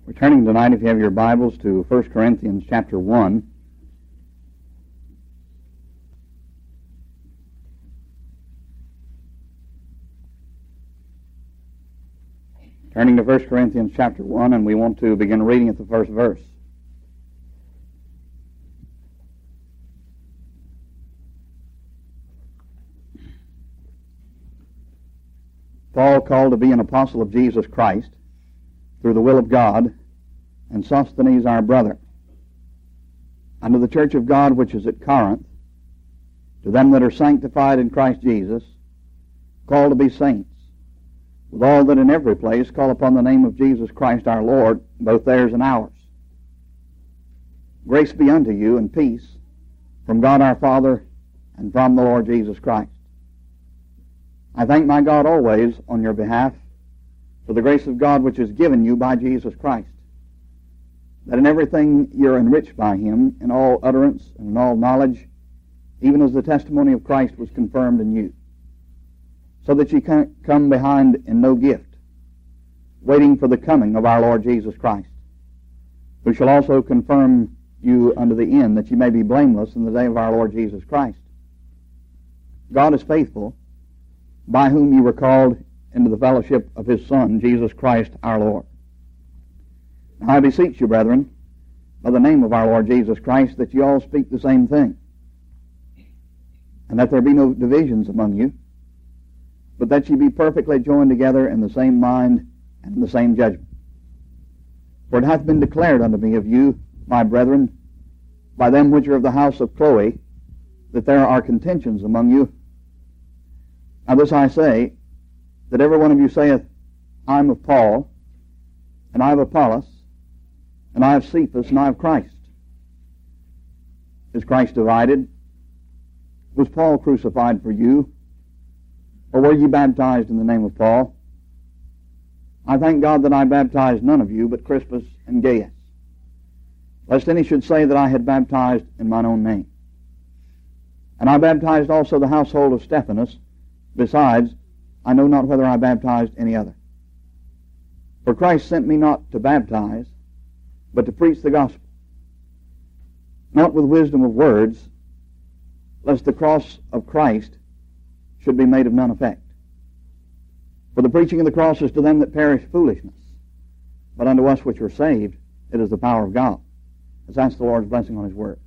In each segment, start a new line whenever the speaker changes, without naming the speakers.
We're turning tonight, if you have your Bibles, to 1 Corinthians chapter 1. Turning to 1 Corinthians chapter 1, and we want to begin reading at the first verse. Paul, called to be an apostle of Jesus Christ, through the will of God, and Sosthenes our brother, unto the church of God which is at Corinth, to them that are sanctified in Christ Jesus, called to be saints, with all that in every place call upon the name of Jesus Christ our Lord, both theirs and ours. Grace be unto you and peace from God our Father and from the Lord Jesus Christ. I thank my God always on your behalf for the grace of God which is given you by Jesus Christ, that in everything you're enriched by him, in all utterance and in all knowledge, even as the testimony of Christ was confirmed in you, so that ye come behind in no gift, waiting for the coming of our Lord Jesus Christ, who shall also confirm you unto the end, that ye may be blameless in the day of our Lord Jesus Christ. God is faithful, by whom ye were called into the fellowship of his Son, Jesus Christ our Lord. Now I beseech you, brethren, by the name of our Lord Jesus Christ, that ye all speak the same thing, and that there be no divisions among you, but that ye be perfectly joined together in the same mind and in the same judgment. For it hath been declared unto me of you, my brethren, by them which are of the house of Chloe, that there are contentions among you. Now this I say, that every one of you saith, I am of Paul, and I of Apollos, and I of Cephas, and I of Christ. Is Christ divided? Was Paul crucified for you? Or were ye baptized in the name of Paul? I thank God that I baptized none of you but Crispus and Gaius, lest any should say that I had baptized in mine own name. And I baptized also the household of Stephanas. Besides, I know not whether I baptized any other. For Christ sent me not to baptize, but to preach the gospel, not with wisdom of words, lest the cross of Christ should be made of none effect. For the preaching of the cross is to them that perish foolishness, but unto us which are saved it is the power of God. Let's ask the Lord's blessing on his word.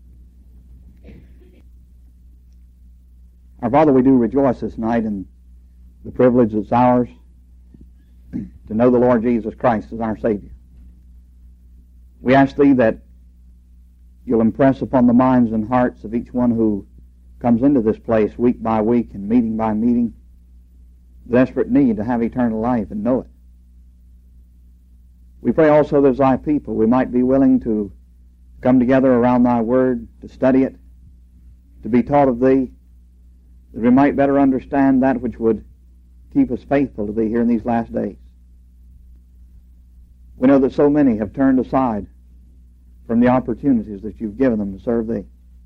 Our Father, we do rejoice this night in the privilege that's ours to know the Lord Jesus Christ as our Savior. We ask Thee that You'll impress upon the minds and hearts of each one who comes into this place week by week and meeting by meeting the desperate need to have eternal life and know it. We pray also that as Thy people we might be willing to come together around Thy Word, to study it, to be taught of Thee, that we might better understand that which would keep us faithful to Thee here in these last days. We know that so many have turned aside from the opportunities that You've given them to serve Thee.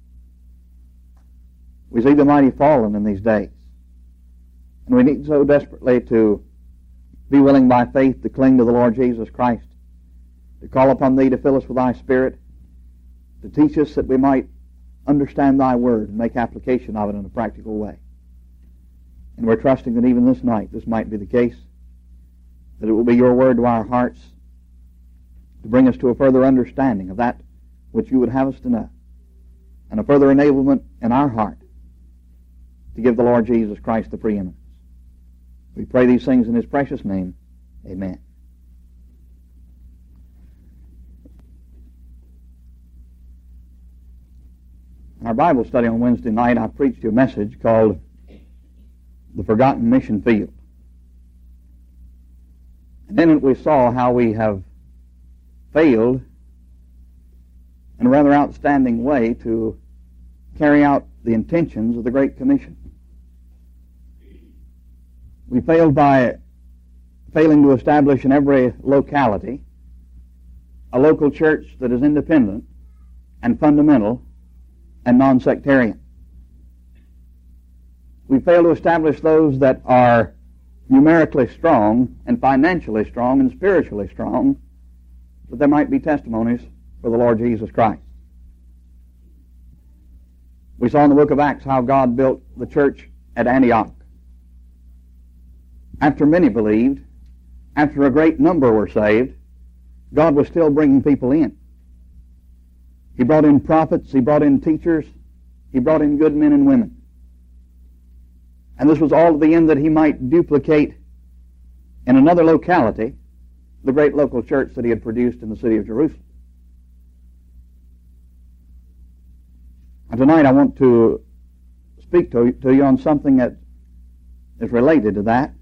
We see the mighty fallen in these days, and we need so desperately to be willing by faith to cling to the Lord Jesus Christ, to call upon Thee to fill us with Thy Spirit, to teach us that we might understand Thy Word and make application of it in a practical way. And we're trusting that even this night this might be the case, that it will be Your Word to our hearts to bring us to a further understanding of that which You would have us to know, and a further enablement in our heart to give the Lord Jesus Christ the preeminence. We pray these things in His precious name. Amen. In our Bible study on Wednesday night, I preached you a message called The Forgotten Mission Field. And in it we saw how we have failed in a rather outstanding way to carry out the intentions of the Great Commission. We failed by failing to establish in every locality a local church that is independent and fundamental and non-sectarian. We fail to establish those that are numerically strong and financially strong and spiritually strong, but there might be testimonies for the Lord Jesus Christ. We saw in the book of Acts how God built the church at Antioch. After many believed, after a great number were saved, God was still bringing people in. He brought in prophets, He brought in teachers, He brought in good men and women. And this was all to the end that He might duplicate in another locality the great local church that He had produced in the city of Jerusalem. And tonight I want to speak to you on something that is related to that.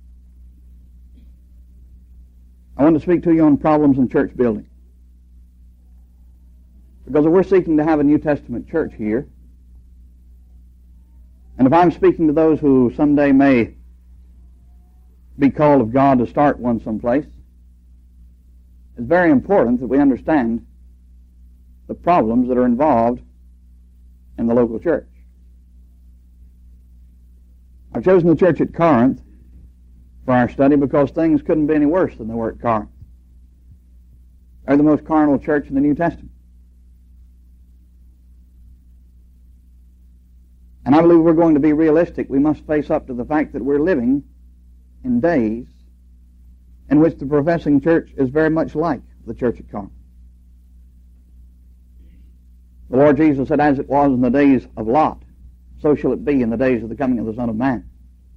I want to speak to you on problems in church building. Because if we're seeking to have a New Testament church here, and if I'm speaking to those who someday may be called of God to start one someplace, it's very important that we understand the problems that are involved in the local church. I've chosen the church at Corinth for our study because things couldn't be any worse than they were at Corinth. They're the most carnal church in the New Testament. And I believe we're going to be realistic. We must face up to the fact that we're living in days in which the professing church is very much like the church at Corinth. The Lord Jesus said, as it was in the days of Lot, so shall it be in the days of the coming of the Son of Man.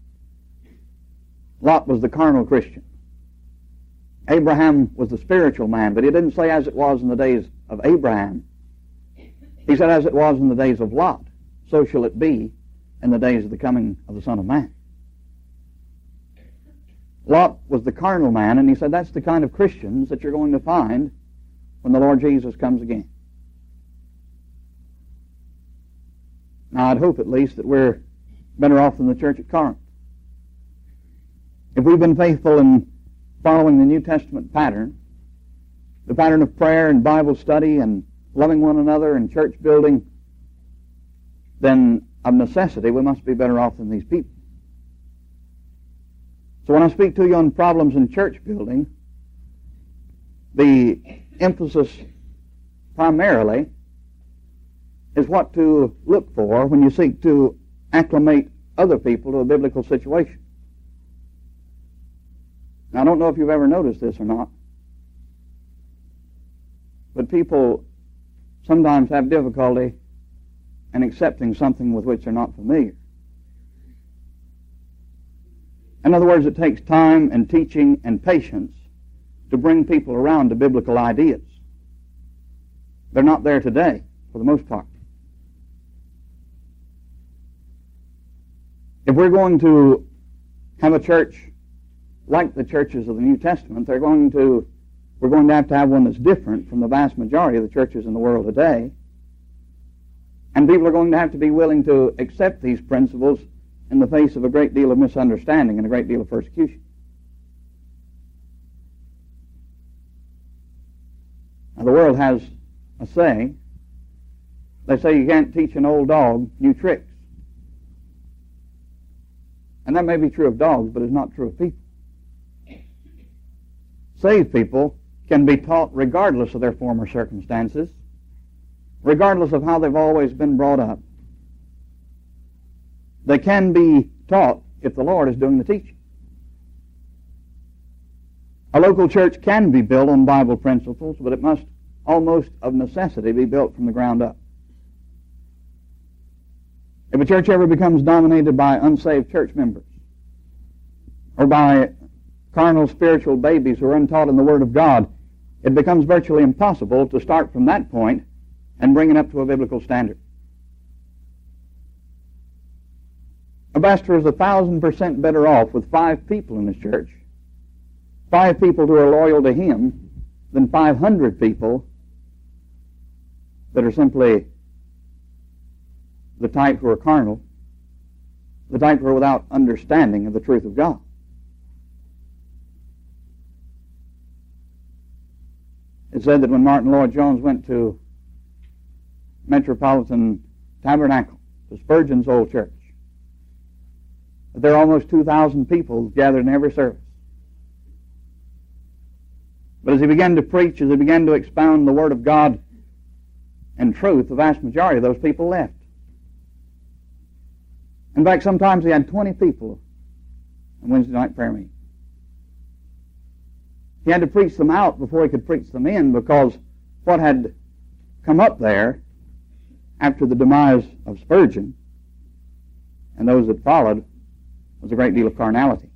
Lot was the carnal Christian. Abraham was the spiritual man, but he didn't say as it was in the days of Abraham. He said as it was in the days of Lot, so shall it be in the days of the coming of the Son of Man. Lot was the carnal man, and he said that's the kind of Christians that you're going to find when the Lord Jesus comes again. Now, I'd hope at least that we're better off than the church at Corinth. If we've been faithful in following the New Testament pattern, the pattern of prayer and Bible study and loving one another and church building, then of necessity we must be better off than these people. So when I speak to you on problems in church building, the emphasis primarily is what to look for when you seek to acclimate other people to a biblical situation. Now, I don't know if you've ever noticed this or not, but people sometimes have difficulty in accepting something with which they're not familiar. In other words, it takes time and teaching and patience to bring people around to biblical ideas. They're not there today, for the most part. If we're going to have a church like the churches of the New Testament, we're going to have one that's different from the vast majority of the churches in the world today. And people are going to have to be willing to accept these principles in the face of a great deal of misunderstanding and a great deal of persecution. Now, the world has a saying. They say you can't teach an old dog new tricks. And that may be true of dogs, but it's not true of people. Saved people can be taught regardless of their former circumstances, regardless of how they've always been brought up. They can be taught if the Lord is doing the teaching. A local church can be built on Bible principles, but it must almost of necessity be built from the ground up. If a church ever becomes dominated by unsaved church members or by carnal spiritual babies who are untaught in the Word of God, it becomes virtually impossible to start from that point and bring it up to a biblical standard. A pastor is 1,000% better off with 5 people in his church, 5 people who are loyal to him, than 500 people that are simply the type who are carnal, the type who are without understanding of the truth of God. It said that when Martin Lloyd-Jones went to Metropolitan Tabernacle, to Spurgeon's old church, that there are almost 2,000 people gathered in every service. But as he began to preach, as he began to expound the Word of God and truth, the vast majority of those people left. In fact, sometimes he had 20 people on Wednesday night prayer meeting. He had to preach them out before he could preach them in, because what had come up there after the demise of Spurgeon and those that followed was a great deal of carnality,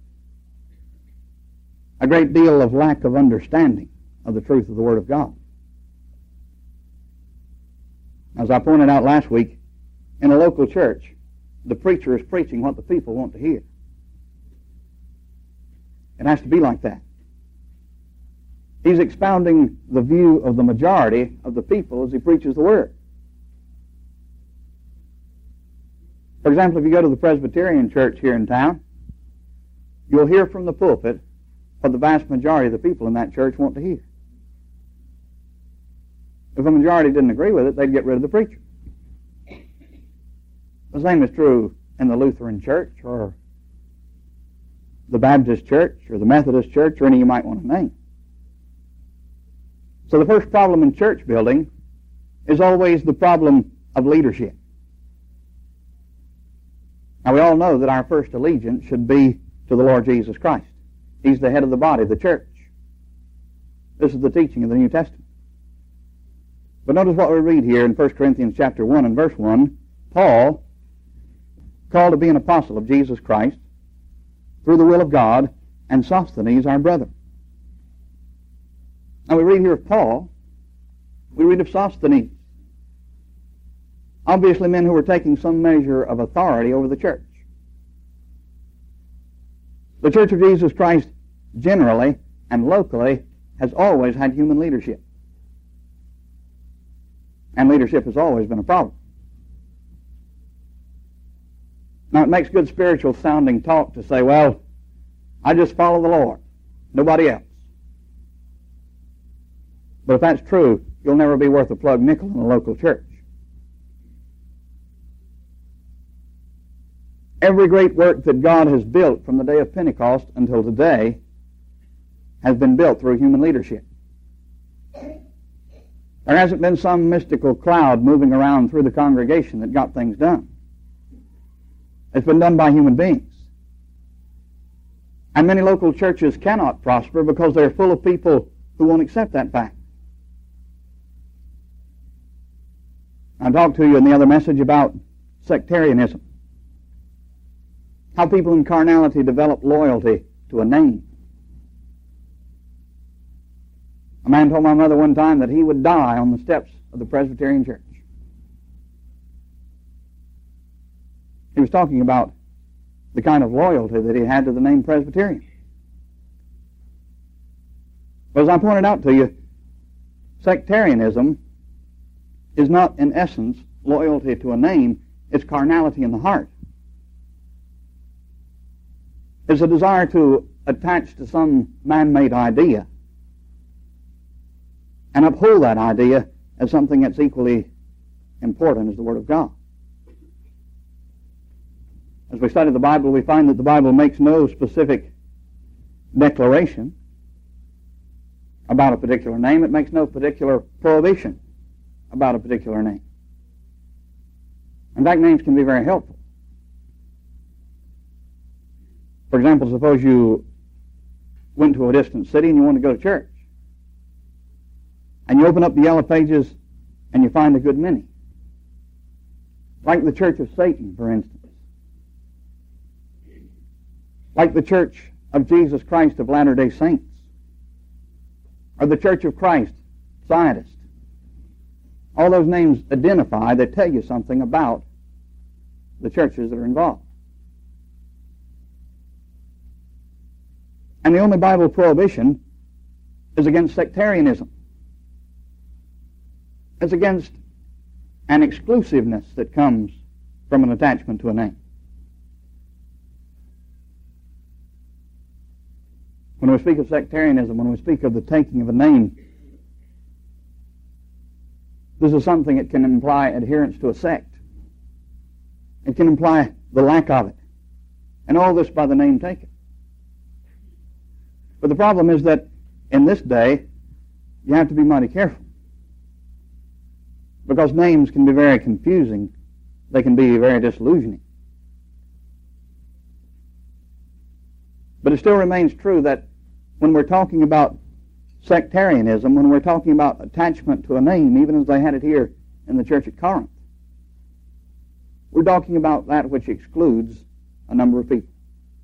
a great deal of lack of understanding of the truth of the Word of God. As I pointed out last week, in a local church, the preacher is preaching what the people want to hear. It has to be like that. He's expounding the view of the majority of the people as he preaches the Word. For example, if you go to the Presbyterian church here in town, you'll hear from the pulpit what the vast majority of the people in that church want to hear. If a majority didn't agree with it, they'd get rid of the preacher. The same is true in the Lutheran church or the Baptist church or the Methodist church or any you might want to name. So the first problem in church building is always the problem of leadership. Now we all know that our first allegiance should be to the Lord Jesus Christ. He's the head of the body, the church. This is the teaching of the New Testament. But notice what we read here in 1 Corinthians chapter 1 and verse 1. Paul, called to be an apostle of Jesus Christ, through the will of God, and Sosthenes our brother. Now we read here of Paul, we read of Sosthenes. Obviously men who were taking some measure of authority over the church. The Church of Jesus Christ generally and locally has always had human leadership. And leadership has always been a problem. Now it makes good spiritual sounding talk to say, well, I just follow the Lord, nobody else. But if that's true, you'll never be worth a plug nickel in a local church. Every great work that God has built from the day of Pentecost until today has been built through human leadership. There hasn't been some mystical cloud moving around through the congregation that got things done. It's been done by human beings. And many local churches cannot prosper because they're full of people who won't accept that fact. I talked to you in the other message about sectarianism. How people in carnality develop loyalty to a name. A man told my mother one time that he would die on the steps of the Presbyterian church. He was talking about the kind of loyalty that he had to the name Presbyterian. But as I pointed out to you, sectarianism is not in essence loyalty to a name, it's carnality in the heart. It's a desire to attach to some man-made idea and uphold that idea as something that's equally important as the Word of God. As we study the Bible, we find that the Bible makes no specific declaration about a particular name. It makes no particular prohibition about a particular name. In fact, names can be very helpful. For example, suppose you went to a distant city and you want to go to church. And you open up the yellow pages and you find a good many. Like the Church of Satan, for instance. Like the Church of Jesus Christ of Latter-day Saints. Or the Church of Christ, Zionist. All those names identify, they tell you something about the churches that are involved. And the only Bible prohibition is against sectarianism. It's against an exclusiveness that comes from an attachment to a name. When we speak of sectarianism, when we speak of the taking of a name, this is something that can imply adherence to a sect. It can imply the lack of it. And all this by the name taken. But the problem is that in this day, you have to be mighty careful, because names can be very confusing. They can be very disillusioning. But it still remains true that when we're talking about sectarianism, when we're talking about attachment to a name, even as they had it here in the church at Corinth, we're talking about that which excludes a number of people.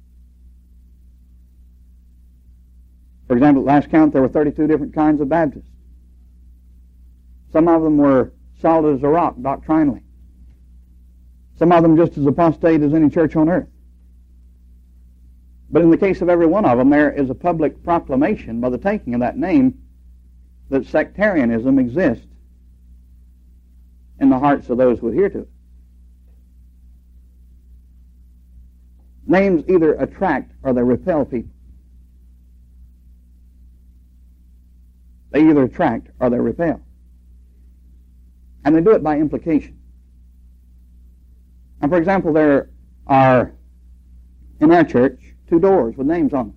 For example, at last count, there were 32 different kinds of Baptists. Some of them were solid as a rock doctrinally. Some of them just as apostate as any church on earth. But in the case of every one of them, there is a public proclamation by the taking of that name that sectarianism exists in the hearts of those who adhere to it. Names either attract or they repel people. They either attract or they repel. And they do it by implication. And for example, there are, in our church, 2 doors with names on them.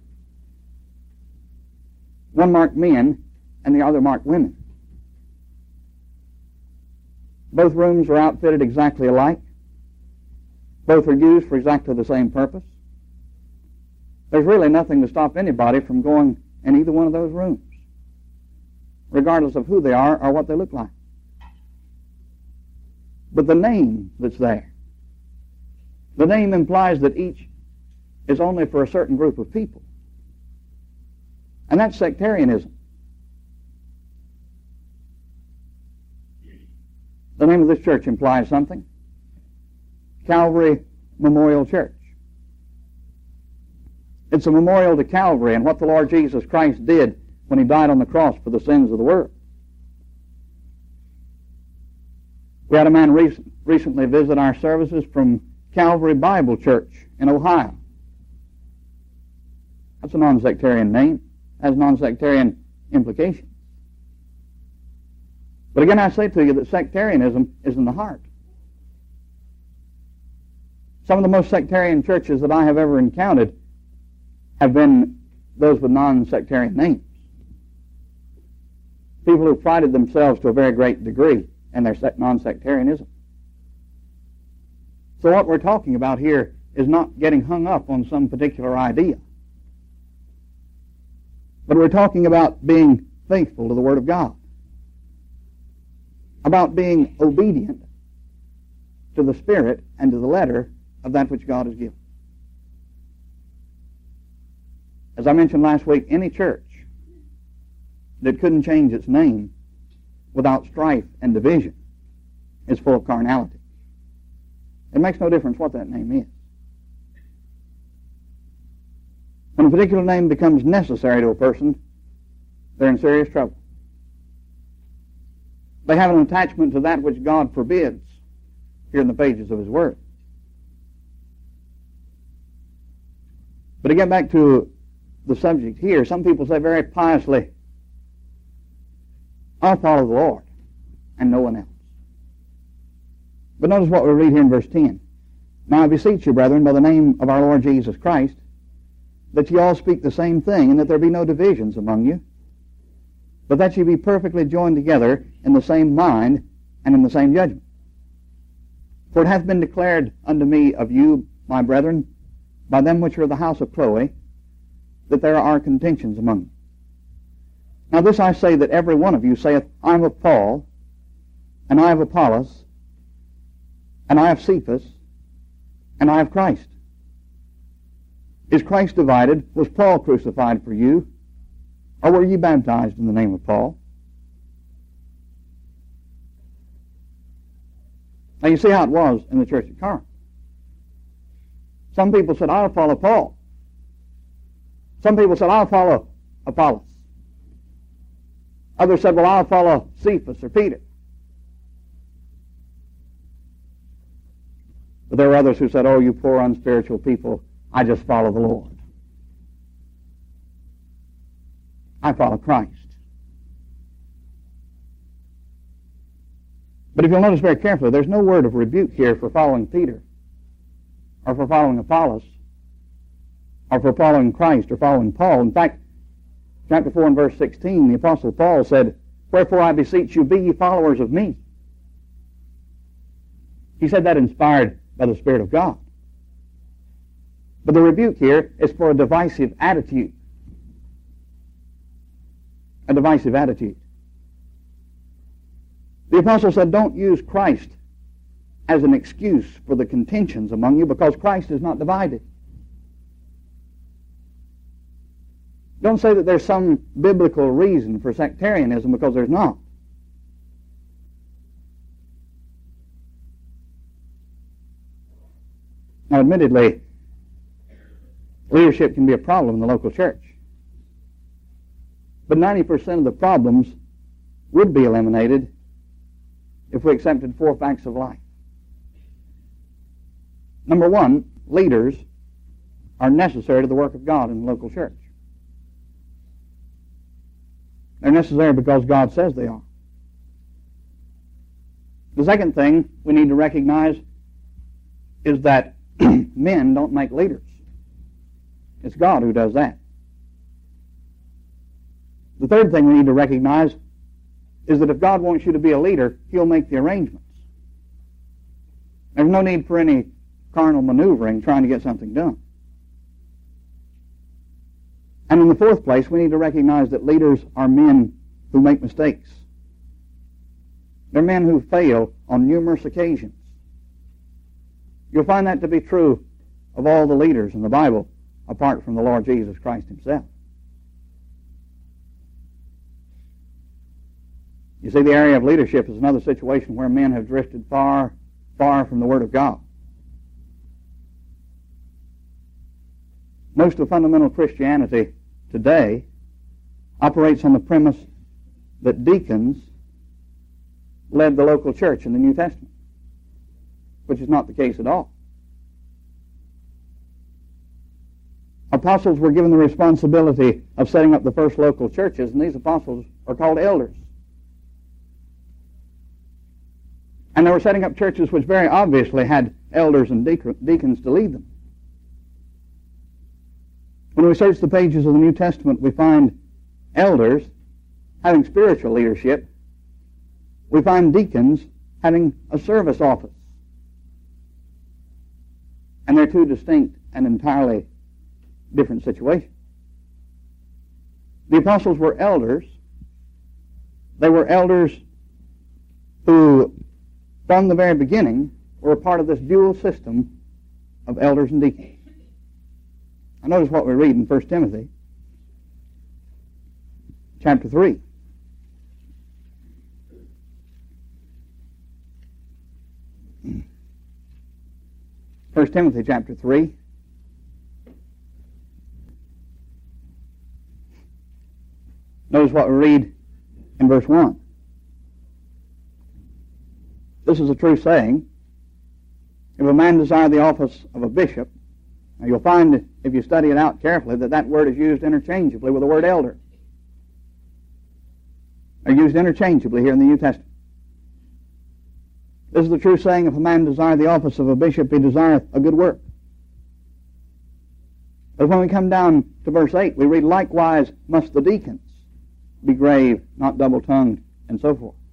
One marked men and the other marked women. Both rooms are outfitted exactly alike. Both are used for exactly the same purpose. There's really nothing to stop anybody from going in either one of those rooms, regardless of who they are or what they look like. But the name that's there, the name implies that each is only for a certain group of people. And that's sectarianism. The name of this church implies something. Calvary Memorial Church. It's a memorial to Calvary and what the Lord Jesus Christ did when He died on the cross for the sins of the world. We had a man recently visit our services from Calvary Bible Church in Ohio. That's a non-sectarian name. Has non-sectarian implications. But again, I say to you that sectarianism is in the heart. Some of the most sectarian churches that I have ever encountered have been those with non-sectarian names. People who prided themselves to a very great degree in their non-sectarianism. So what we're talking about here is not getting hung up on some particular idea. But we're talking about being faithful to the Word of God. About being obedient to the Spirit and to the letter of that which God has given. As I mentioned last week, any church that couldn't change its name without strife and division is full of carnality. It makes no difference what that name is. When a particular name becomes necessary to a person, they're in serious trouble. They have an attachment to that which God forbids here in the pages of His Word. But to get back to the subject here, some people say very piously, I'll follow the Lord and no one else. But notice what we read here in verse 10. Now I beseech you, brethren, by the name of our Lord Jesus Christ, that ye all speak the same thing, and that there be no divisions among you, but that ye be perfectly joined together in the same mind and in the same judgment. For it hath been declared unto me of you, my brethren, by them which are of the house of Chloe, that there are contentions among you. Now this I say, that every one of you saith, I am of Paul, and I of Apollos, and I of Cephas, and I of Christ. Is Christ divided? Was Paul crucified for you? Or were ye baptized in the name of Paul? Now you see how it was in the church at Corinth. Some people said, I'll follow Paul. Some people said, I'll follow Apollos. Others said, well, I'll follow Cephas or Peter. But there were others who said, oh, you poor unspiritual people, I just follow the Lord. I follow Christ. But if you'll notice very carefully, there's no word of rebuke here for following Peter, or for following Apollos, or for following Christ, or following Paul. In fact, Chapter 4 and verse 16, the Apostle Paul said, "Wherefore I beseech you, be ye followers of me." He said that inspired by the Spirit of God. But the rebuke here is for a divisive attitude. A divisive attitude. The Apostle said, don't use Christ as an excuse for the contentions among you, because Christ is not divided. Don't say that there's some biblical reason for sectarianism, because there's not. Now, admittedly, leadership can be a problem in the local church. But 90% of the problems would be eliminated if we accepted 4 facts of life. Number 1, leaders are necessary to the work of God in the local church. They're necessary because God says they are. The second thing we need to recognize is that men don't make leaders. It's God who does that. The third thing we need to recognize is that if God wants you to be a leader, He'll make the arrangements. There's no need for any carnal maneuvering trying to get something done. And in the fourth place, we need to recognize that leaders are men who make mistakes. They're men who fail on numerous occasions. You'll find that to be true of all the leaders in the Bible, apart from the Lord Jesus Christ Himself. You see, the area of leadership is another situation where men have drifted far, far from the Word of God. Most of fundamental Christianity today operates on the premise that deacons led the local church in the New Testament, which is not the case at all. Apostles were given the responsibility of setting up the first local churches, and these apostles are called elders. And they were setting up churches which very obviously had elders and deacons to lead them. When we search the pages of the New Testament, we find elders having spiritual leadership. We find deacons having a service office. And they're two distinct and entirely different situations. The apostles were elders. They were elders who, from the very beginning, were a part of this dual system of elders and deacons. Now notice what we read in 1 Timothy chapter 3. First Timothy chapter 3. Notice what we read in verse 1. This is a true saying. If a man desire the office of a bishop, now you'll find, if you study it out carefully, that that word is used interchangeably with the word elder. They're used interchangeably here in the New Testament. This is the true saying, if a man desire the office of a bishop, he desireth a good work. But when we come down to verse 8, we read, likewise must the deacons be grave, not double-tongued, and so forth.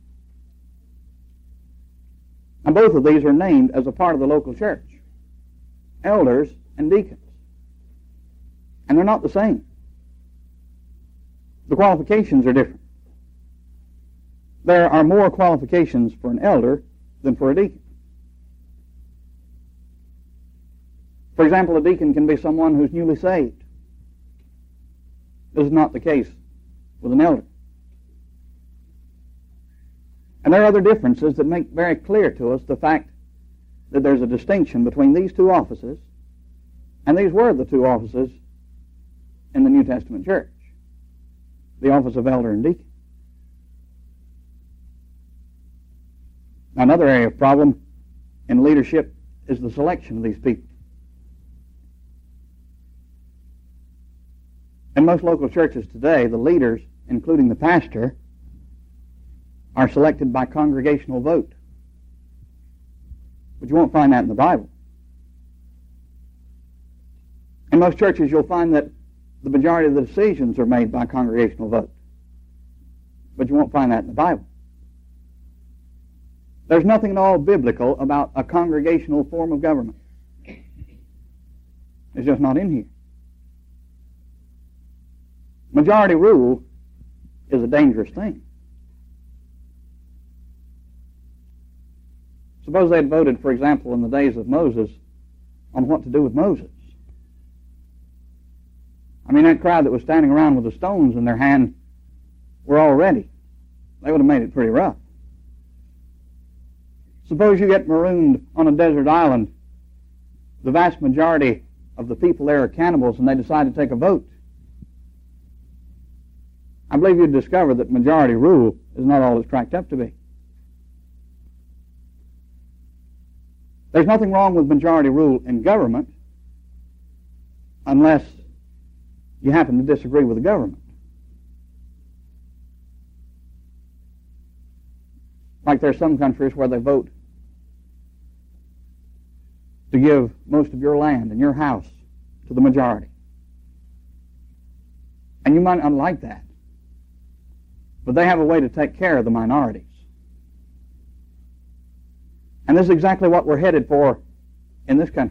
Now both of these are named as a part of the local church. Elders and deacons. And they're not the same. The qualifications are different. There are more qualifications for an elder than for a deacon. For example, a deacon can be someone who's newly saved. This is not the case with an elder. And there are other differences that make very clear to us the fact that there's a distinction between these two offices, and these were the two offices in the New Testament church, the office of elder and deacon. Now, another area of problem in leadership is the selection of these people. In most local churches today, the leaders, including the pastor, are selected by congregational vote. But you won't find that in the Bible. In most churches, you'll find that the majority of the decisions are made by congregational vote. But you won't find that in the Bible. There's nothing at all biblical about a congregational form of government. It's just not in here. Majority rule is a dangerous thing. Suppose they had voted, for example, in the days of Moses, on what to do with Moses. I mean, that crowd that was standing around with the stones in their hand were all ready. They would have made it pretty rough. Suppose you get marooned on a desert island. The vast majority of the people there are cannibals, and they decide to take a vote. I believe you'd discover that majority rule is not all it's cracked up to be. There's nothing wrong with majority rule in government unless you happen to disagree with the government. Like there are some countries where they vote to give most of your land and your house to the majority. And you might not like that. But they have a way to take care of the minorities. And this is exactly what we're headed for in this country.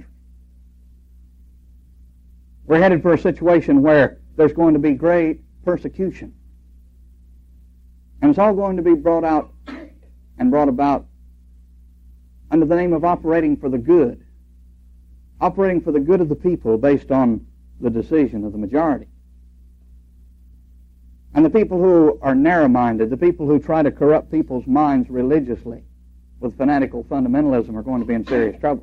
We're headed for a situation where there's going to be great persecution. And it's all going to be brought out and brought about under the name of operating for the good. Operating for the good of the people based on the decision of the majority. And the people who are narrow-minded, the people who try to corrupt people's minds religiously with fanatical fundamentalism are going to be in serious trouble.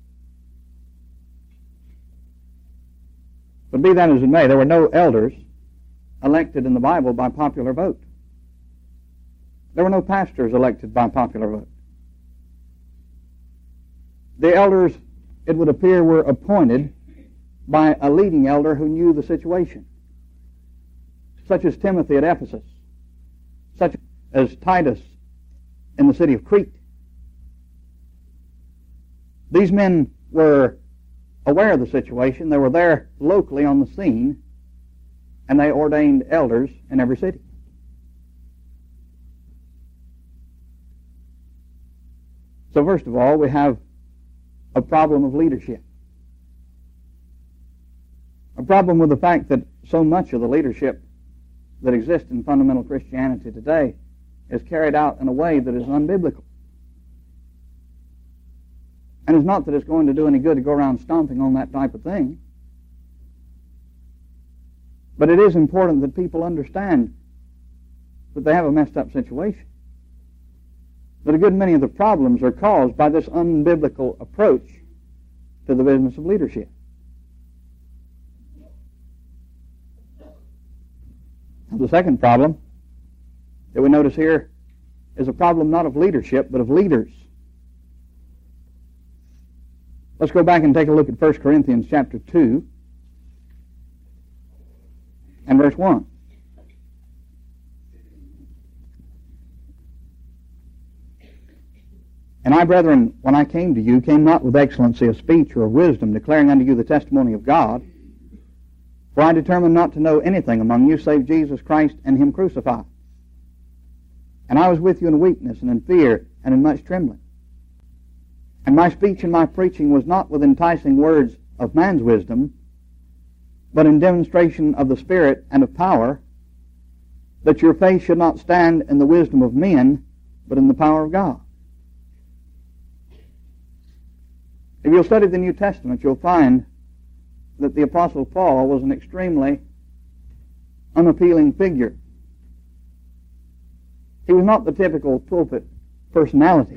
But be that as it may, there were no elders elected in the Bible by popular vote. There were no pastors elected by popular vote. The elders, it would appear, were appointed by a leading elder who knew the situation, such as Timothy at Ephesus, such as Titus in the city of Crete. These men were aware of the situation. They were there locally on the scene, and they ordained elders in every city. So first of all, we have a problem of leadership. A problem with the fact that so much of the leadership that exists in fundamental Christianity today is carried out in a way that is unbiblical. And it's not that it's going to do any good to go around stomping on that type of thing. But it is important that people understand that they have a messed up situation. That a good many of the problems are caused by this unbiblical approach to the business of leadership. The second problem that we notice here is a problem not of leadership, but of leaders. Let's go back and take a look at 1 Corinthians chapter 2 and verse 1. And I, brethren, when I came to you, came not with excellency of speech or of wisdom, declaring unto you the testimony of God. For I determined not to know anything among you save Jesus Christ and Him crucified. And I was with you in weakness and in fear and in much trembling. And my speech and my preaching was not with enticing words of man's wisdom, but in demonstration of the Spirit and of power, that your faith should not stand in the wisdom of men, but in the power of God. If you'll study the New Testament, you'll find that the Apostle Paul was an extremely unappealing figure. He was not the typical pulpit personality.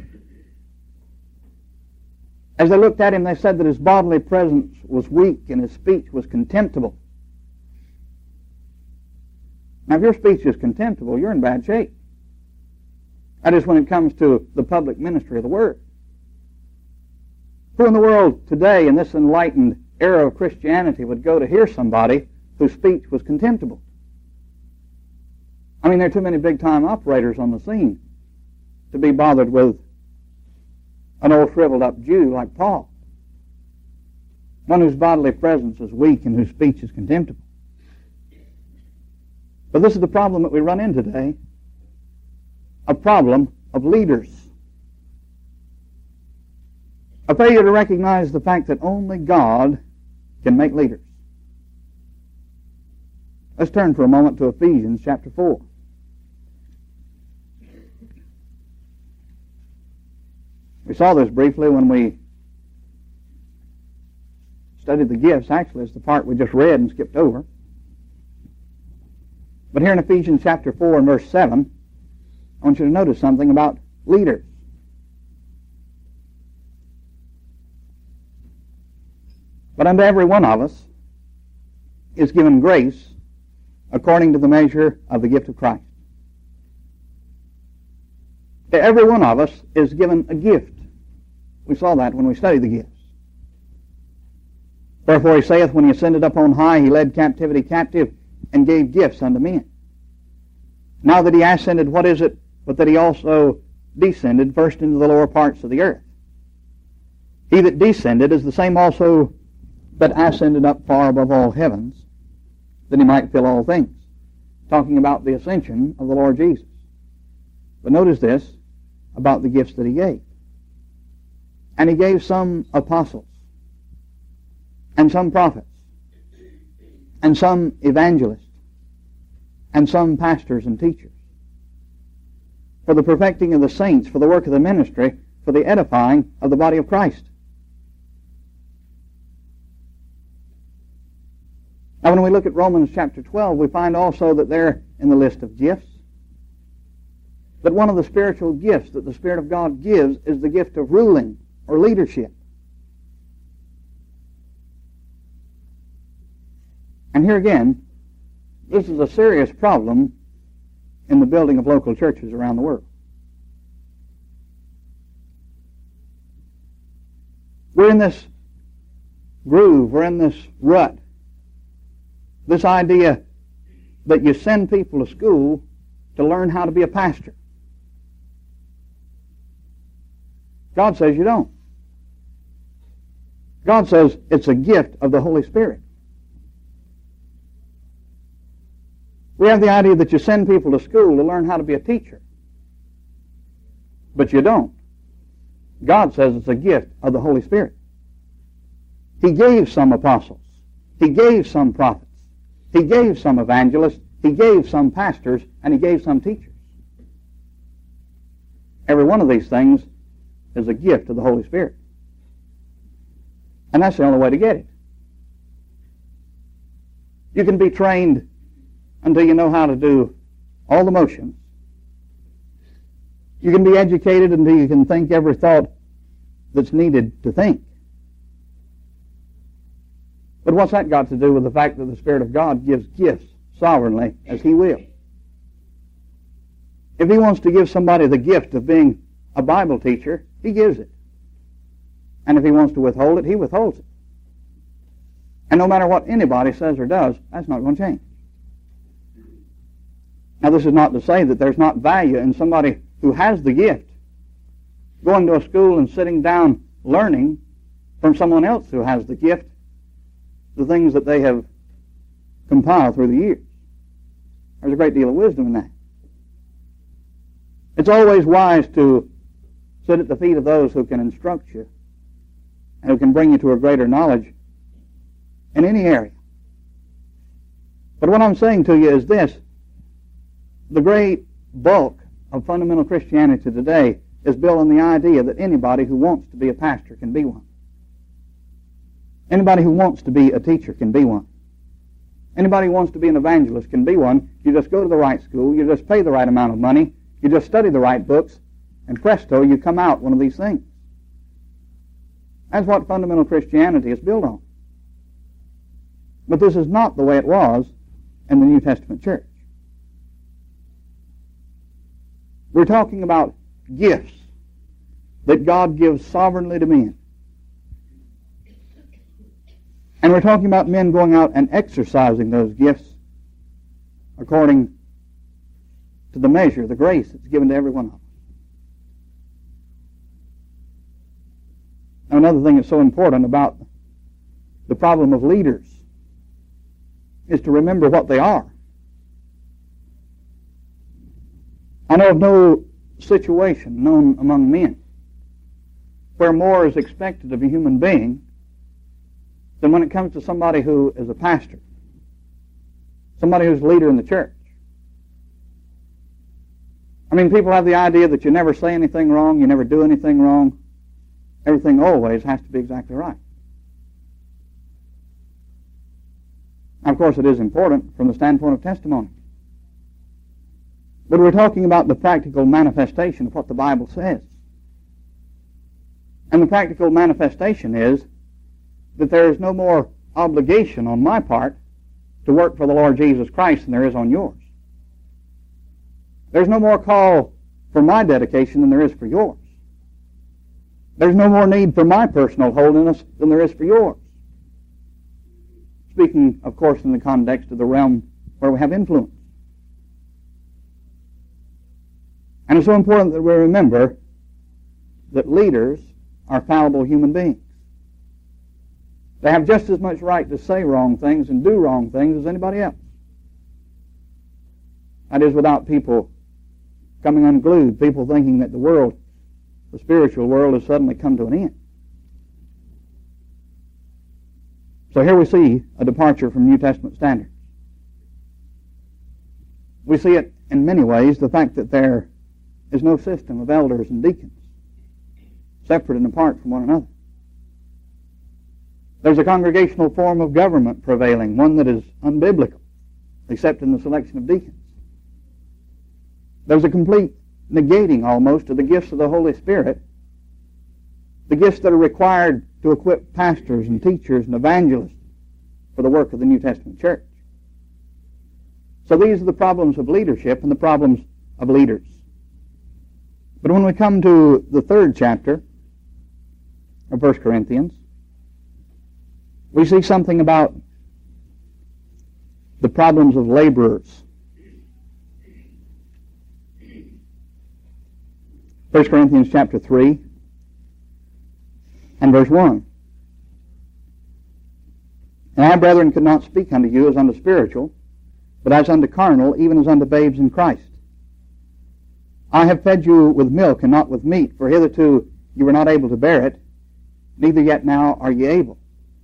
As they looked at him, they said that his bodily presence was weak and his speech was contemptible. Now, if your speech is contemptible, you're in bad shape. That is when it comes to the public ministry of the Word. Who in the world today, in this enlightened era of Christianity, would go to hear somebody whose speech was contemptible? I mean, there are too many big-time operators on the scene to be bothered with an old shriveled-up Jew like Paul, one whose bodily presence is weak and whose speech is contemptible. But this is the problem that we run into today, a problem of leaders. A failure to recognize the fact that only God can make leaders. Let's turn for a moment to Ephesians chapter 4. We saw this briefly when we studied the gifts. Actually, it's the part we just read and skipped over. But here in Ephesians chapter 4 and verse 7, I want you to notice something about leaders. But unto every one of us is given grace according to the measure of the gift of Christ. To every one of us is given a gift. We saw that when we studied the gifts. Wherefore he saith, when he ascended up on high, he led captivity captive and gave gifts unto men. Now that he ascended, what is it but that he also descended first into the lower parts of the earth? He that descended is the same also that ascended up far above all heavens, that he might fill all things. Talking about the ascension of the Lord Jesus. But notice this about the gifts that he gave. And he gave some apostles, and some prophets, and some evangelists, and some pastors and teachers, for the perfecting of the saints, for the work of the ministry, for the edifying of the body of Christ. Now when we look at Romans chapter 12, we find also that there in the list of gifts, that one of the spiritual gifts that the Spirit of God gives is the gift of ruling or leadership. And here again, this is a serious problem in the building of local churches around the world. We're in this groove, we're in this rut. This idea that you send people to school to learn how to be a pastor. God says you don't. God says it's a gift of the Holy Spirit. We have the idea that you send people to school to learn how to be a teacher. But you don't. God says it's a gift of the Holy Spirit. He gave some apostles. He gave some prophets. He gave some evangelists. He gave some pastors. And he gave some teachers. Every one of these things is a gift of the Holy Spirit. And that's the only way to get it. You can be trained until you know how to do all the motions. You can be educated until you can think every thought that's needed to think. But what's that got to do with the fact that the Spirit of God gives gifts sovereignly as He will? If He wants to give somebody the gift of being a Bible teacher, He gives it. And if He wants to withhold it, He withholds it. And no matter what anybody says or does, that's not going to change. Now, this is not to say that there's not value in somebody who has the gift going to a school and sitting down learning from someone else who has the gift the things that they have compiled through the years. There's a great deal of wisdom in that. It's always wise to sit at the feet of those who can instruct you and who can bring you to a greater knowledge in any area. But what I'm saying to you is this. The great bulk of fundamental Christianity today is built on the idea that anybody who wants to be a pastor can be one. Anybody who wants to be a teacher can be one. Anybody who wants to be an evangelist can be one. You just go to the right school, you just pay the right amount of money, you just study the right books, and presto, you come out one of these things. That's what fundamental Christianity is built on. But this is not the way it was in the New Testament church. We're talking about gifts that God gives sovereignly to men. And we're talking about men going out and exercising those gifts according to the measure, the grace that's given to every one of us. Now, another thing that's so important about the problem of leaders is to remember what they are. I know of no situation known among men where more is expected of a human being than when it comes to somebody who is a pastor, somebody who's a leader in the church. I mean, people have the idea that you never say anything wrong, you never do anything wrong. Everything always has to be exactly right. Now, of course, it is important from the standpoint of testimony. But we're talking about the practical manifestation of what the Bible says. And the practical manifestation is that there is no more obligation on my part to work for the Lord Jesus Christ than there is on yours. There's no more call for my dedication than there is for yours. There's no more need for my personal holiness than there is for yours. Speaking, of course, in the context of the realm where we have influence. And it's so important that we remember that leaders are fallible human beings. They have just as much right to say wrong things and do wrong things as anybody else. That is, without people coming unglued, people thinking that the world, the spiritual world, has suddenly come to an end. So here we see a departure from New Testament standards. We see it in many ways, the fact that there is no system of elders and deacons, separate and apart from one another. There's a congregational form of government prevailing, one that is unbiblical, except in the selection of deacons. There's a complete negating almost of the gifts of the Holy Spirit, the gifts that are required to equip pastors and teachers and evangelists for the work of the New Testament church. So these are the problems of leadership and the problems of leaders. But when we come to the 3rd chapter of 1 Corinthians, we see something about the problems of laborers. 1 Corinthians chapter 3 and verse 1. And I, brethren, could not speak unto you as unto spiritual, but as unto carnal, even as unto babes in Christ. I have fed you with milk and not with meat, for hitherto you were not able to bear it, neither yet now are ye able.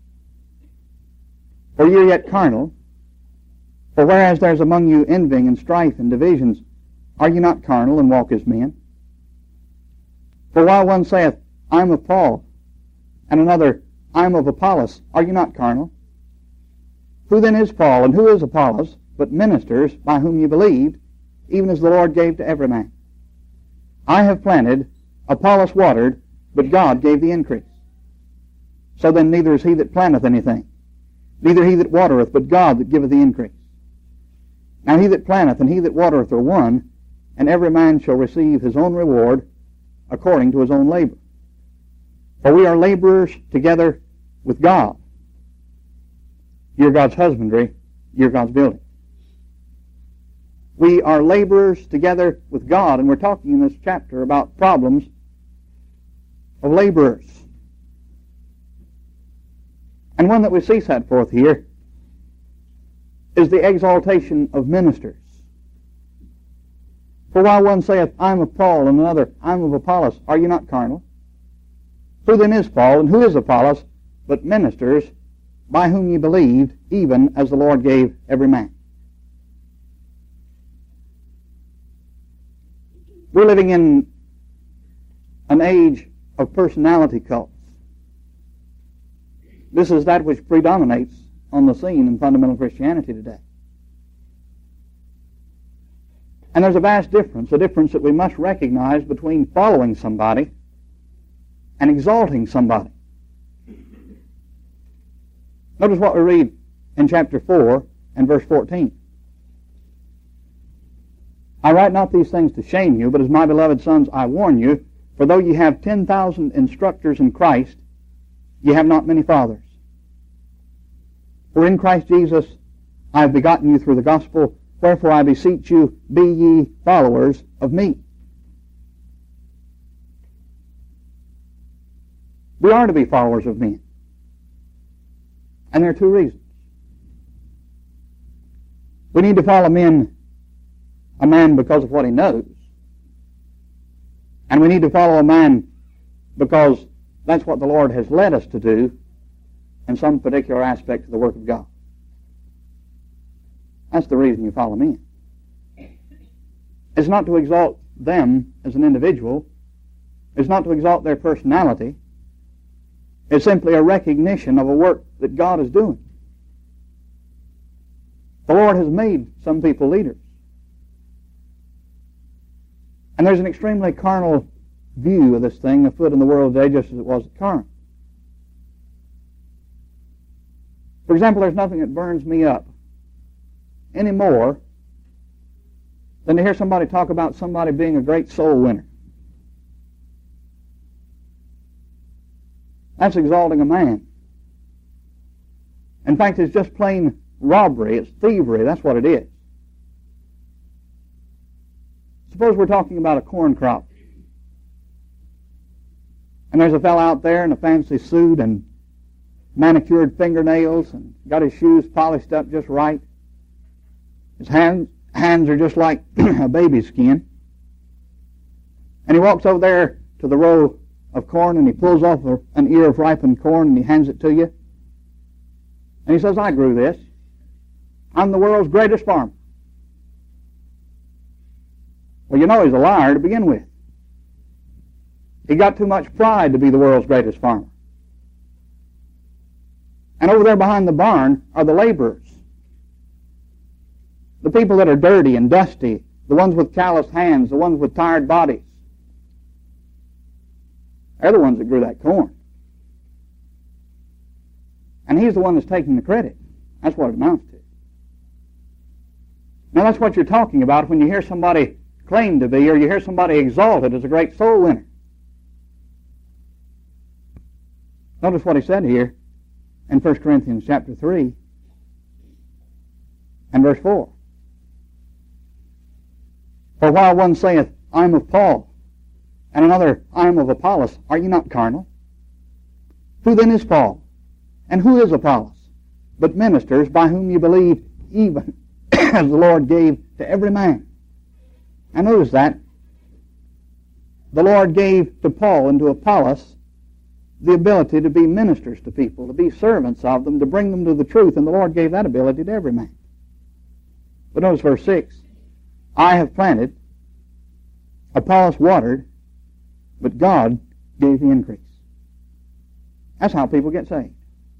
For ye are yet carnal, for whereas there is among you envying and strife and divisions, are ye not carnal and walk as men? For while one saith, I am of Paul, and another, I am of Apollos, are ye not carnal? Who then is Paul, and who is Apollos, but ministers by whom ye believed, even as the Lord gave to every man? I have planted, Apollos watered, but God gave the increase. So then neither is he that planteth anything, neither he that watereth, but God that giveth the increase. Now he that planteth and he that watereth are one, and every man shall receive his own reward according to his own labor. For we are laborers together with God. You're God's husbandry, you're God's building. We are laborers together with God, and we're talking in this chapter about problems of laborers. And one that we see set forth here is the exaltation of ministers. For while one saith, I am of Paul, and another, I am of Apollos, are you not carnal? Who then is Paul, and who is Apollos, but ministers by whom ye believed, even as the Lord gave every man? We're living in an age of personality cults. This is that which predominates on the scene in fundamental Christianity today. And there's a vast difference, a difference that we must recognize between following somebody and exalting somebody. Notice what we read in chapter 4 and verse 14. I write not these things to shame you, but as my beloved sons I warn you, for though ye have 10,000 instructors in Christ, ye have not many fathers. For in Christ Jesus I have begotten you through the gospel, wherefore I beseech you, be ye followers of me. We are to be followers of men. And there are two reasons. We need to follow a man because of what he knows, And we need to follow a man because that's what the Lord has led us to do in some particular aspect of the work of God. That's the reason you follow men. It's not to exalt them as an individual. It's not to exalt their personality. It's simply a recognition of a work that God is doing. The Lord has made some people leaders. And there's an extremely carnal view of this thing afoot in the world today, just as it was at Corinth. For example, there's nothing that burns me up any more than to hear somebody talk about somebody being a great soul winner. That's exalting a man. In fact, it's just plain robbery. It's thievery. That's what it is. Suppose we're talking about a corn crop. And there's a fellow out there in a fancy suit and manicured fingernails and got his shoes polished up just right. His hands are just like a baby's skin. And he walks over there to the row of corn and he pulls off an ear of ripened corn and he hands it to you. And he says, I grew this. I'm the world's greatest farmer. Well, you know he's a liar to begin with. He got too much pride to be the world's greatest farmer. And over there behind the barn are the laborers. The people that are dirty and dusty, the ones with calloused hands, the ones with tired bodies. They're the ones that grew that corn. And he's the one that's taking the credit. That's what it amounts to. Now that's what you're talking about when you hear somebody claim to be, or you hear somebody exalted as a great soul winner. Notice what he said here in 1 Corinthians chapter 3 and verse 4. For while one saith, I am of Paul, and another, I am of Apollos, are ye not carnal? Who then is Paul? And who is Apollos? But ministers by whom ye believe, even as the Lord gave to every man. And notice that. The Lord gave to Paul and to Apollos the ability to be ministers to people, to be servants of them, to bring them to the truth, and the Lord gave that ability to every man. But notice verse 6. I have planted, Apollos watered, but God gave the increase. That's how people get saved.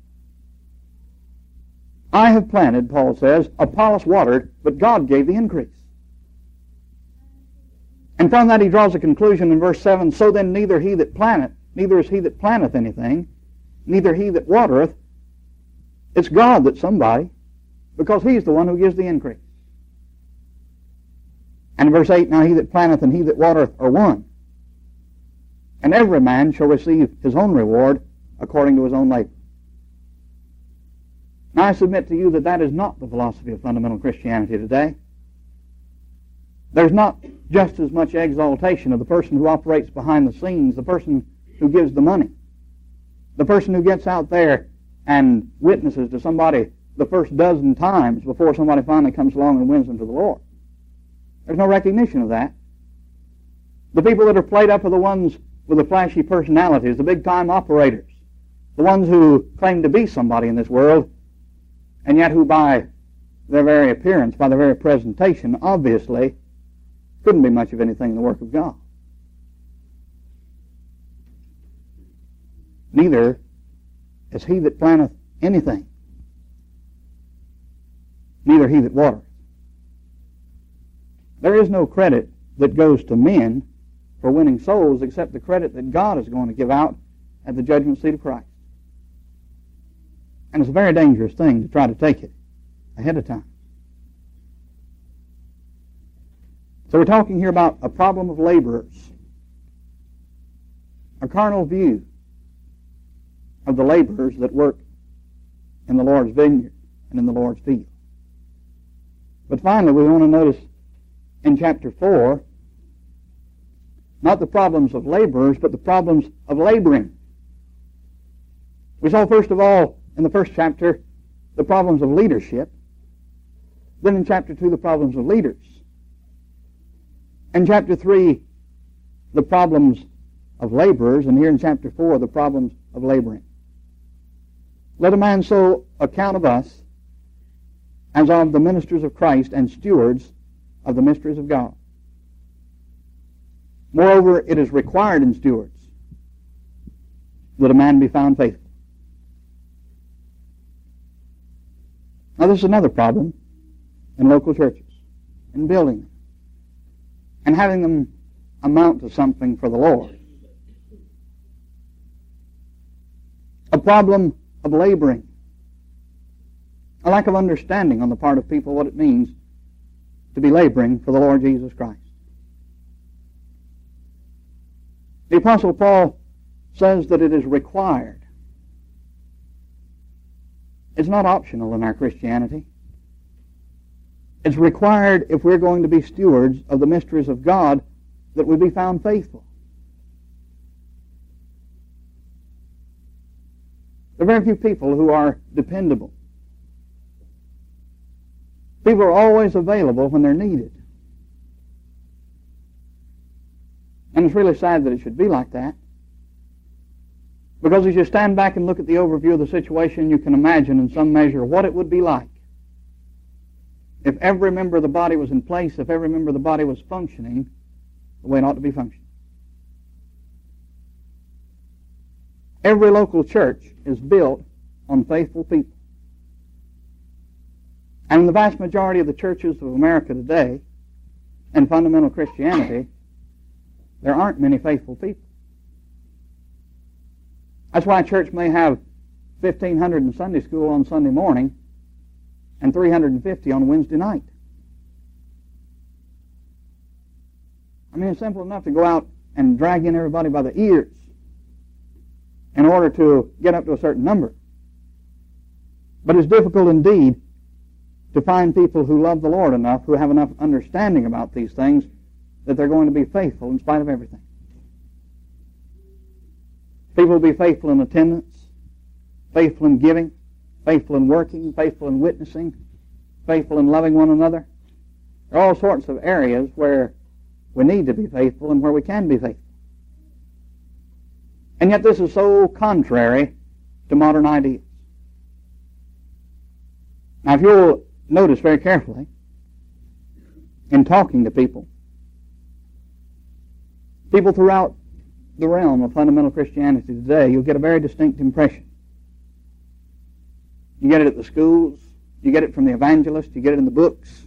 I have planted, Paul says, Apollos watered, but God gave the increase. And from that he draws a conclusion in verse 7, so then neither is he that planteth anything, neither he that watereth. It's God that's somebody, because he's the one who gives the increase. And in verse 8, now he that planteth and he that watereth are one. And every man shall receive his own reward according to his own labor. Now I submit to you that that is not the philosophy of fundamental Christianity today. There's not just as much exaltation of the person who operates behind the scenes, the person who gives the money, the person who gets out there and witnesses to somebody the first dozen times before somebody finally comes along and wins them to the Lord. There's no recognition of that. The people that are played up are the ones with the flashy personalities, the big-time operators, the ones who claim to be somebody in this world, and yet who by their very appearance, by their very presentation, obviously couldn't be much of anything in the work of God. Neither is he that planteth anything, neither he that watereth. There is no credit that goes to men for winning souls except the credit that God is going to give out at the judgment seat of Christ. And it's a very dangerous thing to try to take it ahead of time. So we're talking here about a problem of laborers, a carnal view of the laborers that work in the Lord's vineyard and in the Lord's field. But finally, we want to notice in chapter 4, not the problems of laborers, but the problems of laboring. We saw, first of all, in the first chapter, the problems of leadership. Then in chapter 2, the problems of leaders. In chapter 3, the problems of laborers, and here in chapter 4, the problems of laboring. Let a man so account of us as of the ministers of Christ and stewards of the mysteries of God. Moreover, it is required in stewards that a man be found faithful. Now, this is another problem in local churches, in building them, and having them amount to something for the Lord. A problem of laboring, a lack of understanding on the part of people what it means to be laboring for the Lord Jesus Christ. The Apostle Paul says that it is required. It's not optional in our Christianity. It's required if we're going to be stewards of the mysteries of God that we be found faithful. There are very few people who are dependable. People are always available when they're needed. And it's really sad that it should be like that. Because as you stand back and look at the overview of the situation, you can imagine in some measure what it would be like if every member of the body was in place, if every member of the body was functioning the way it ought to be functioning. Every local church is built on faithful people. And in the vast majority of the churches of America today, in fundamental Christianity, there aren't many faithful people. That's why a church may have 1,500 in Sunday school on Sunday morning and 350 on Wednesday night. I mean, it's simple enough to go out and drag in everybody by the ears in order to get up to a certain number. But it's difficult indeed to find people who love the Lord enough, who have enough understanding about these things, that they're going to be faithful in spite of everything. People will be faithful in attendance, faithful in giving, faithful in working, faithful in witnessing, faithful in loving one another. There are all sorts of areas where we need to be faithful and where we can be faithful. And yet this is so contrary to modern ideas. Now, if you'll notice very carefully in talking to people throughout the realm of fundamental Christianity today, you'll get a very distinct impression. You get it at the schools, you get it from the evangelists, you get it in the books.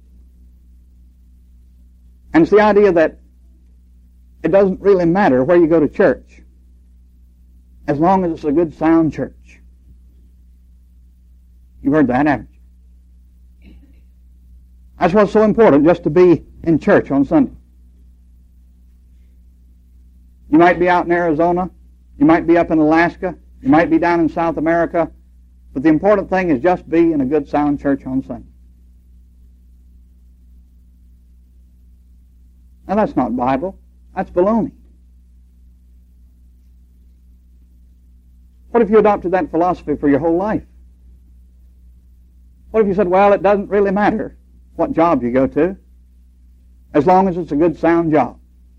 And it's the idea that it doesn't really matter where you go to church as long as it's a good, sound church. You've heard that, haven't you? That's what's so important, just to be in church on Sunday. You might be out in Arizona, you might be up in Alaska, you might be down in South America, but the important thing is just be in a good, sound church on Sunday. Now, that's not Bible. That's baloney. What if you adopted that philosophy for your whole life? What if you said, well, it doesn't really matter what job you go to, as long as it's a good, sound job?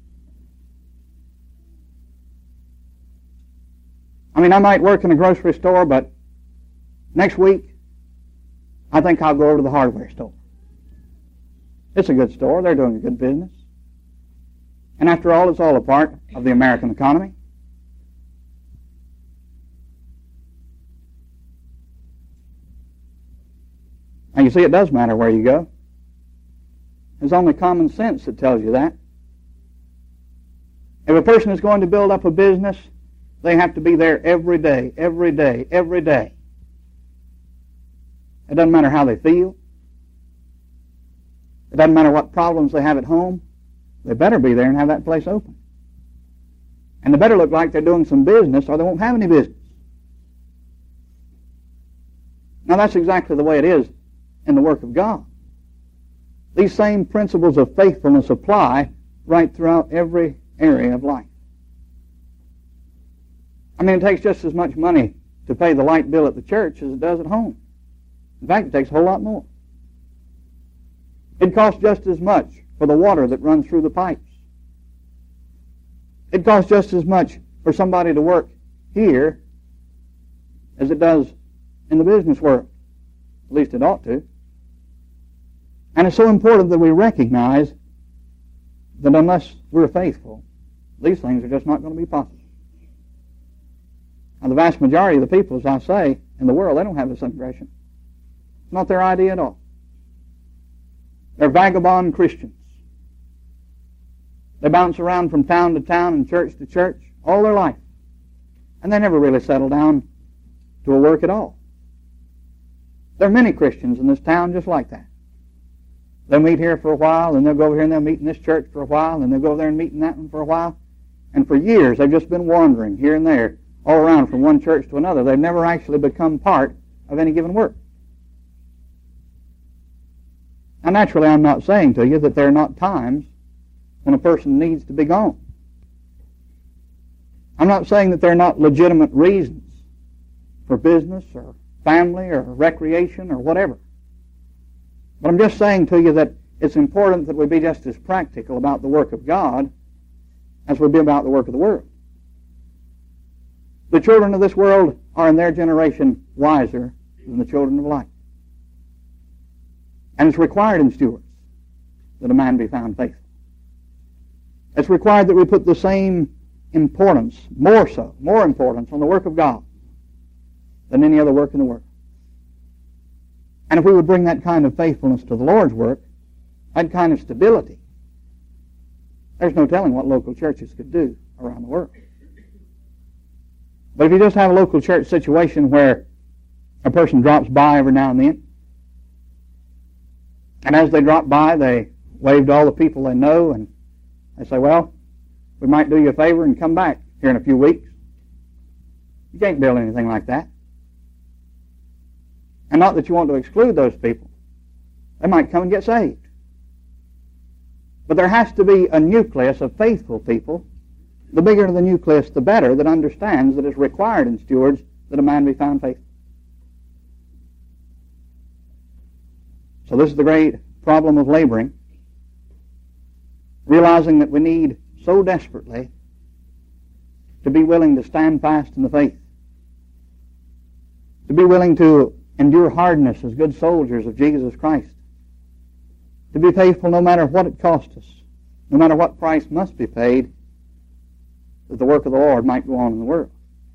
I mean, I might work in a grocery store, but next week, I think I'll go over to the hardware store. It's a good store. They're doing a good business. And after all, it's all a part of the American economy. Now, you see, it does matter where you go. There's only common sense that tells you that. If a person is going to build up a business, they have to be there every day, every day, every day. It doesn't matter how they feel. It doesn't matter what problems they have at home. They better be there and have that place open. And they better look like they're doing some business or they won't have any business. Now, that's exactly the way it is in the work of God. These same principles of faithfulness apply right throughout every area of life. I mean, it takes just as much money to pay the light bill at the church as it does at home. In fact, it takes a whole lot more. It costs just as much for the water that runs through the pipes. It costs just as much for somebody to work here as it does in the business world. At least it ought to. And it's so important that we recognize that unless we're faithful, these things are just not going to be possible. Now, the vast majority of the people, as I say, in the world, they don't have this impression. It's not their idea at all. They're vagabond Christians. They bounce around from town to town and church to church all their life. And they never really settle down to a work at all. There are many Christians in this town just like that. They'll meet here for a while, and they'll go over here and they'll meet in this church for a while, and they'll go over there and meet in that one for a while. And for years, they've just been wandering here and there, all around from one church to another. They've never actually become part of any given work. Now, naturally, I'm not saying to you that there are not times when a person needs to be gone. I'm not saying that there are not legitimate reasons for business or family or recreation or whatever. But I'm just saying to you that it's important that we be just as practical about the work of God as we be about the work of the world. The children of this world are in their generation wiser than the children of light. And it's required in stewards that a man be found faithful. It's required that we put the same importance, more importance on the work of God than any other work in the world. And if we would bring that kind of faithfulness to the Lord's work, that kind of stability, there's no telling what local churches could do around the world. But if you just have a local church situation where a person drops by every now and then, and as they drop by, they wave to all the people they know, and they say, well, we might do you a favor and come back here in a few weeks. You can't build anything like that. And not that you want to exclude those people. They might come and get saved. But there has to be a nucleus of faithful people. The bigger the nucleus, the better, that understands that it's required in stewards that a man be found faithful. So this is the great problem of laboring. Realizing that we need so desperately to be willing to stand fast in the faith. To be willing to endure hardness as good soldiers of Jesus Christ. To be faithful no matter what it costs us, no matter what price must be paid, that the work of the Lord might go on in the world.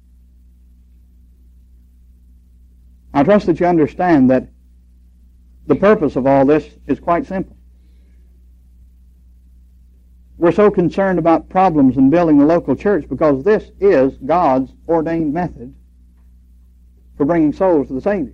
I trust that you understand that the purpose of all this is quite simple. We're so concerned about problems in building the local church because this is God's ordained method for bringing souls to the Savior.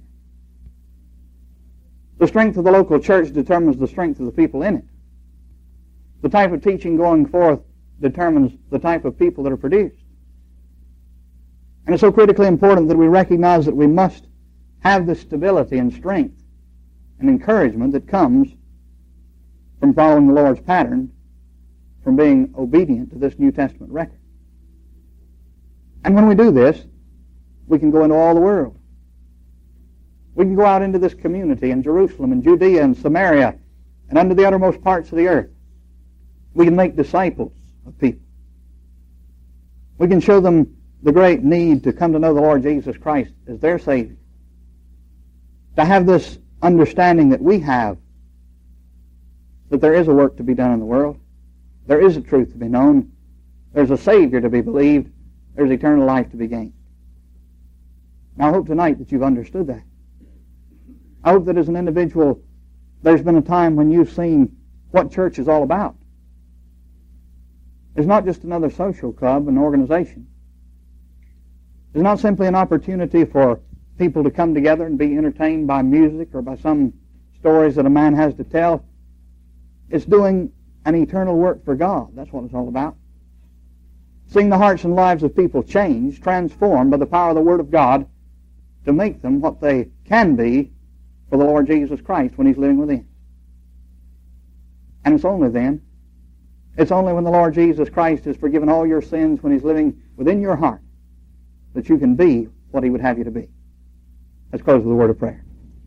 The strength of the local church determines the strength of the people in it. The type of teaching going forth determines the type of people that are produced. And it's so critically important that we recognize that we must have the stability and strength and encouragement that comes from following the Lord's pattern, from being obedient to this New Testament record. And when we do this, we can go into all the world. We can go out into this community in Jerusalem and Judea and Samaria and unto the uttermost parts of the earth. We can make disciples of people. We can show them the great need to come to know the Lord Jesus Christ as their Savior. To have this understanding that we have, that there is a work to be done in the world. There is a truth to be known. There's a Savior to be believed. There's eternal life to be gained. Now I hope tonight that you've understood that. I hope that as an individual, there's been a time when you've seen what church is all about. It's not just another social club, an organization. It's not simply an opportunity for people to come together and be entertained by music or by some stories that a man has to tell. It's doing an eternal work for God. That's what it's all about. Seeing the hearts and lives of people changed, transformed by the power of the Word of God to make them what they can be for the Lord Jesus Christ when He's living within. And it's only then, it's only when the Lord Jesus Christ has forgiven all your sins, when He's living within your heart, that you can be what He would have you to be. Let's close with a word of prayer.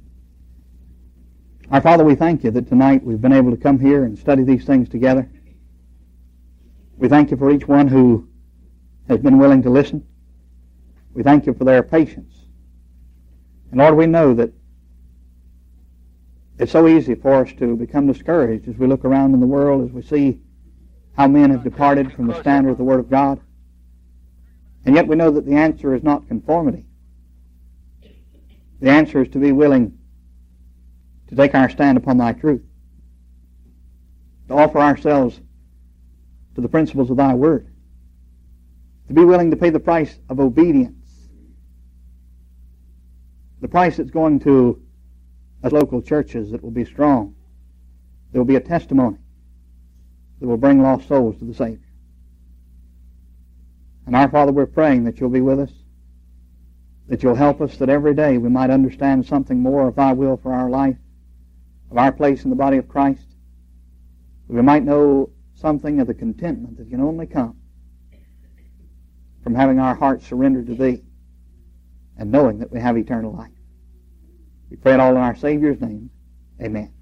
Our Father, we thank You that tonight we've been able to come here and study these things together. We thank You for each one who has been willing to listen. We thank you for their patience. And Lord, we know that it's so easy for us to become discouraged as we look around in the world, as we see how men have departed from the standard of the Word of God. And yet we know that the answer is not conformity. The answer is to be willing to take our stand upon thy truth, to offer ourselves to the principles of thy Word, to be willing to pay the price of obedience, the price that's going to as local churches that will be strong, there will be a testimony that will bring lost souls to the Savior. And our Father, we're praying that you'll be with us, that you'll help us, that every day we might understand something more of thy will for our life, of our place in the body of Christ, that we might know something of the contentment that can only come from having our hearts surrendered to thee and knowing that we have eternal life. We pray it all in our Savior's name. Amen.